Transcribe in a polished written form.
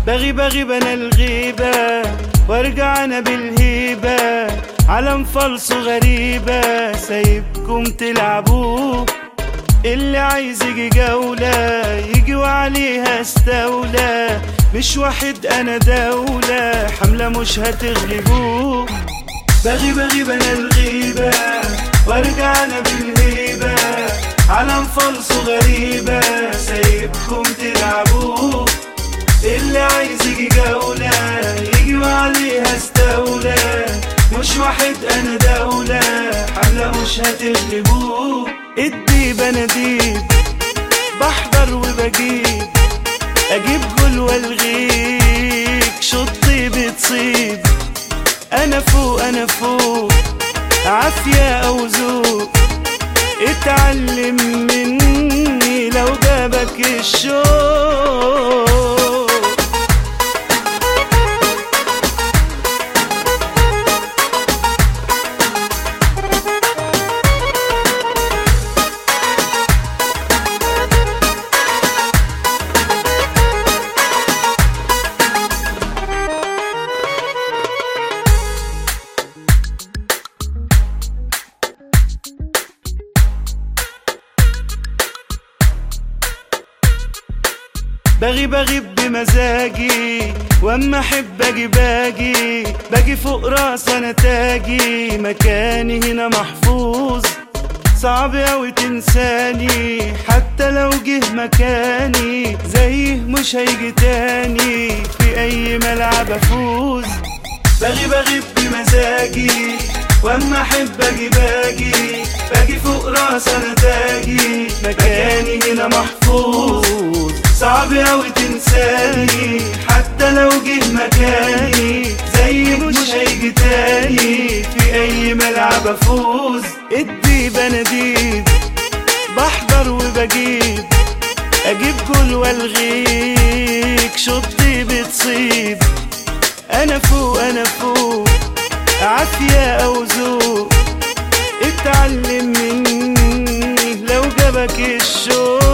بغيب انا الغيبة وارجع انا بالهيبة، عالم فالصو غريبة سايبكم تلعبوه. اللي عايز يجي جولة يجي وعليها استولى، مش واحد انا دولة حملة مش هتغلبوه. بغيب انا الغيبة وارجع انا بالهيبة، عالم فالصو غريبة سايبكم تلعبوه. اللي عايز يجي جولة يجي وعليها استولى، مش واحد انا دولة حملة مش هتغلبوه. الديب انا ديب بحضر وبجيب، اجيب جول والغيك شطي بتصيب. انا فوق عافية او ذوق، اتعلم مني لو جابك الشوق. بغيب بمزاجي، واما احب باجي فوق راس انا تاجي. مكاني هنا محفوظ صعب اوي تنساني، حتى لو جه مكاني زيه مش هيجي تاني. في اي ملعب افوز. بغيب بمزاجي، واما احب باجي فوق راس انا تاجي. مكاني هنا محفوظ صعب اوي تنساني، حتى لو جه مكاني زي مش هيجي تاني. في اي ملعب افوز. الديب انا ديب بحضر وبجيب، اجيب جول والغيك شطي بتصيب. انا فوق عافية او ذوق، اتعلم مني لو جابك الشوق.